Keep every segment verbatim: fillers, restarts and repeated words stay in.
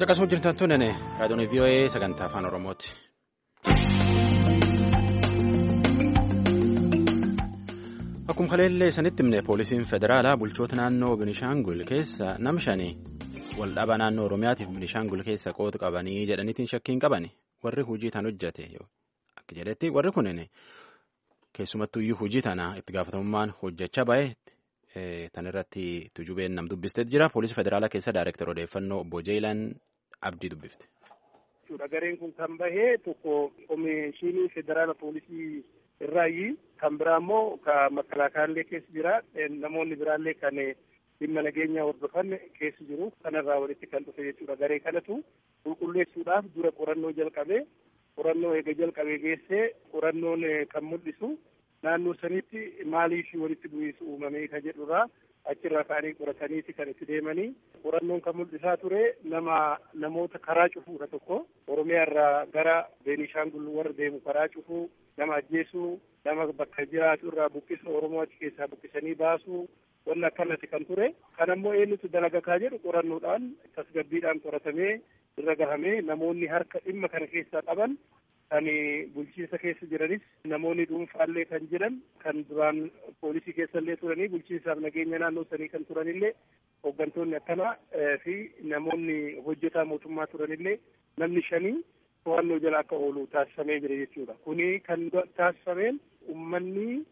Caqasuu jirtan tunnene raadiyoon V O A sagantaa afaan Oromooti. Akkuma kaleellee sanitti himne poolisiin federaalaa bulchoota naannoo Binishaangul keessa nam shanii waldhabaa naannoo Oromiyaatiif Binishaangul keessa qooda qabanii jedhaniitiin shakkiin qabani warri hojii tan hojjate akka jedhetti warri kunin keessumattuu iyyuu hojii tana itti gaafatamummaan hojjechaa bahe tan irratti tujubeen nam dubbistee jira. Poolisii federaalaa keessa daayireektar odeeffannoo obbo Jeelaan Abdii dubbifte. Gareen kun kan bahee tokko komishinii federaala poolisii irraayi kan biraa immoo ka makalaakaallee keessa jira. Namoonni biraallee kan dhimma nageenyaa hordofan keessa jiru. Kanarraa walitti kan dhufe jechuudha. Garee kanatu qulqulleessuudhaaf dura qorannoo jalqabee qorannoo eega jalqabee geessee qorannoon kan mul'isu naannoo sanitti maaliif walitti bu'iinsa uumamee ka jedhurraa achirraa ka'anii qorataniiti kan itti deemanii qorannoon kan mul'isaa ture nama namoota karaa cufuudha tokko Oromiyaarraa gara Beenishaangul warra deemu karaa cufuu nama ajjeesuu nama bakka jiraatu irraa buqqisuu Oromoo achi keessaa buqqisanii baasuu wanni akkanatti kan ture kanammoo eenyutu dalagakaa jedhu qorannoodhaan tasgabbiidhaan qoratamee irra gahamee namoonni harka dhimma kana keessaa qaban kan bulchiinsa keessa jiranis namoonni dhuunfaallee kan jiran kan duraan poolisii keessallee turanii bulchiinsaaf nageenya naannoo sanii kan turanillee hooggantoonni akkanaa fi namoonni hojjetaa mootummaa turanillee namni shanii to'annoo jala akka oolu taasifamee jira jechuudha. Kuni kan taasifameen uummanni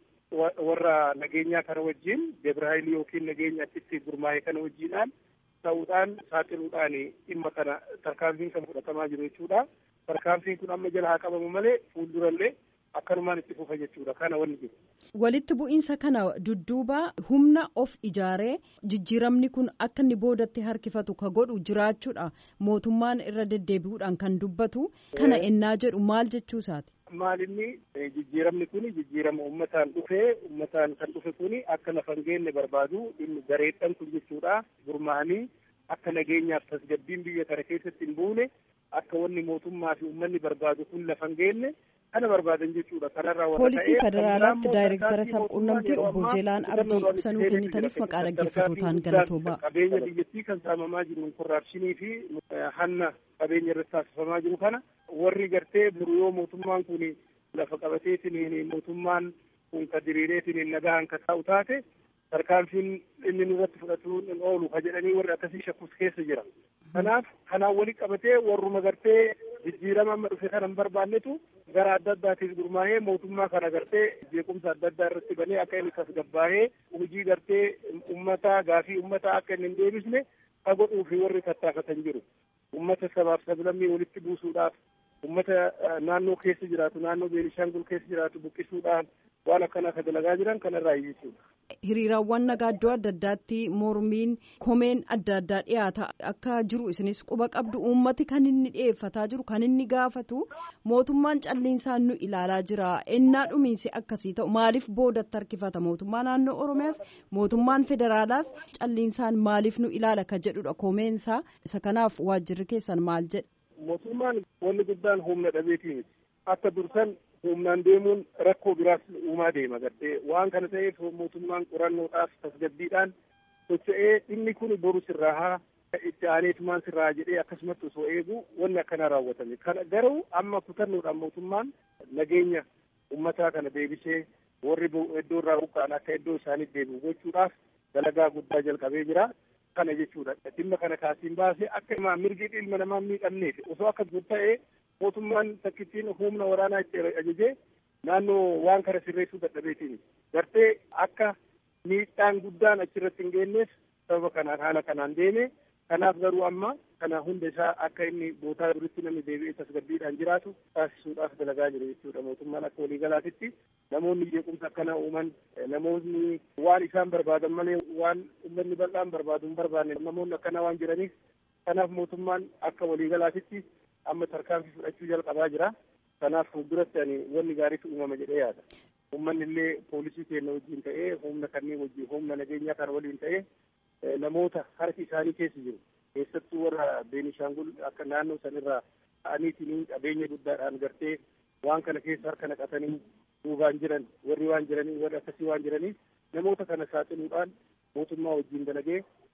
warra nageenyaa kana wajjin Debrahaayil yookiin nageenya achitti gurmaa'ee kana wajjiidhaan ta'uudhaan saaxiluudhaan dhimma kana tarkaanfiin kan fudhatamaa jiru jechuudha. Tarkaanfiin kun amma jala haa qabamu malee fuuldurallee akkanumaan itti fufa jechuudha. Kana wanni jiru. Walitti bu'iinsa kana dudduuba humna of ijaaree jijjiiramni kun akka inni boodatti harkifatu ka godhu jiraachuudha. Mootummaan irra deddeebi'uudhaan kan dubbatu kana ennaa jedhu maal jechuusaati? Maalinni jijjiiramni kun jijjiirama uummataan dhufee uummataan kan dhufe kun akka lafa hin geenye barbaadu gareedhaan kun jechuudha. Gurmaa'anii akka nageenyaaf tasgabbiin biyya kana keessatti hin buune akka wanni mootummaa fi uummanni barbaadu kun lafa hin geenye kana barbaadan jechuudha. Kanarraa warra poolisii federaalaatti daayireektara sabquunnamtii obbo Jeelaan Abdii ibsanuu kennitaniif maqaa dhaggeeffatootaan galatoomaa. Qabeenya biyyattii kan saamamaa jiru korraapshinii fi hanna qabeenya irratti taasifamaa jiru kana warri gartee biru yoo mootummaan kun lafa qabateetiin mootummaan kun ka diriireetiin nagaan ka taa'u taate tarkaanfiin inni nurratti fudhatuun hin oolu ka jedhanii warri akkasii shakkus keessa jira. Kanaaf kanaan walitti qabatee warruma gartee jijjiirama amma dhufe kana hin barbaannetu gara adda addaatiif gurmaa'ee mootummaa kana gartee jeequmsa adda addaa irratti banee akka inni tasgabbaa'ee hojii gartee uummataa gaafii uummataa akka inni hin deebisne ka godhuu fi warri tattaafatan jiru. Uummata sabaaf sablammii walitti buusuudhaaf uummata naannoo keessa jiraatu naannoo Beenishaangul keessa jiraatu buqqisuudhaan waan akkanaa ka dalagaa jiran kanarraa iyyisuudha. Hiriiraawwan nagaa iddoo adda addaatti mormiin komeen adda addaa dhiyaata akka jiru isinis quba qabdu uummati kan inni dhiyeeffataa jiru kan inni gaafatu mootummaan calliinsaan nu ilaalaa jira ennaa dhumiinsi akkasii ta'u maaliif boodatti harkifata mootummaa naannoo Oromiyaas mootummaan federaalaas calliinsaan maaliif nu ilaala ka jedhudha komeensaa isa kanaaf waajjirri keessan maal jedha. Mootummaan wanni guddaan humna dhabeetii miti akka dursan humnaan deemuun rakkoo biraas uumaa deema gartee waan kana ta'eef mootummaan qorannoodhaaf tasgabbiidhaan socho'ee inni kun boru sirraa haa itti aaneetumaan sirraa jedhee akkasumatti osoo eegu wanni akkanaa raawwatame. Kana garuu amma kutannoodhaan mootummaan nageenya uummataa kana deebisee warri iddoo irraa buqqa'an akka iddoo isaaniif deebi'u gochuudhaaf dalagaa guddaa jalqabee jira. Kana jechuudha. Dhimma kana kaasiin baasee akka mirgi ilma namaa miidhamneef osoo akka ta'e mootummaan takkittiin humna waraanaa itti ajajee naannoo waan kana sirreessuu dadhabeetiin gartee akka miidhaan guddaan achirratti hin geenyeef sababa kanaan haala kanaan deeme. Kanaaf garuu amma kana hunda isaa akka inni bootaa duritti namni deebi'ee tasgabbiidhaan jiraatu taasisuudhaaf dalagaa jiru jechuudha. Mootummaan akka waliigalaatitti namoonni jeequmsa akkana uuman namoonni waan isaan barbaadan malee waan uummanni bal'aan barbaadu hin barbaanne namoonni akkana waan jiraniif kanaaf mootummaan akka waliigalaatitti amma tarkaanfii fudhachuu jalqabaa jira. Kanaaf fuulduratti ani wanni gaariitu uumama jedhee yaada. Uummanni illee poolisii keenya wajjin ta'ee humna kanneen wajjin humna nageenyaa kan waliin ta'ee namoota harki isaanii keessa jiru keessattuu warra Beenishaangul akka naannoo sanirraa ta'aniitiin qabeenya guddaadhaan gartee waan kana keessa harka naqatanii duubaan jiran warri waan jiranii warri akkasii waan jiraniif namoota kana saaxiluudhaan mootummaa wajjin dalagee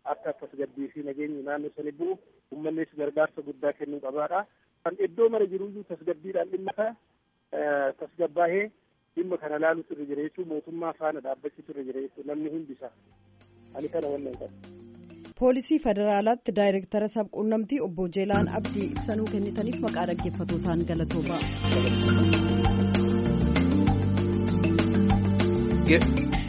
akka tasgabbii fi nageenyi naannoo sanii bu'u uummannis gargaarsa guddaa kennuu qabaadha. Kan iddoo mara jiruyyuu tasgabbiidhaan dhimma kana tasgabbaahee dhimma kana laaluutu irra jira jechuun mootummaa faana dhaabbachuutu irra jira jechuun namni hundisa. Ani kana wannan qabu. Poolisii Federaalaatti Daayireektara Sabquunnamtii obbo Jeelaan Abdii ibsanuu kennitaniif maqaa dhaggeeffatootaan galatoomaa.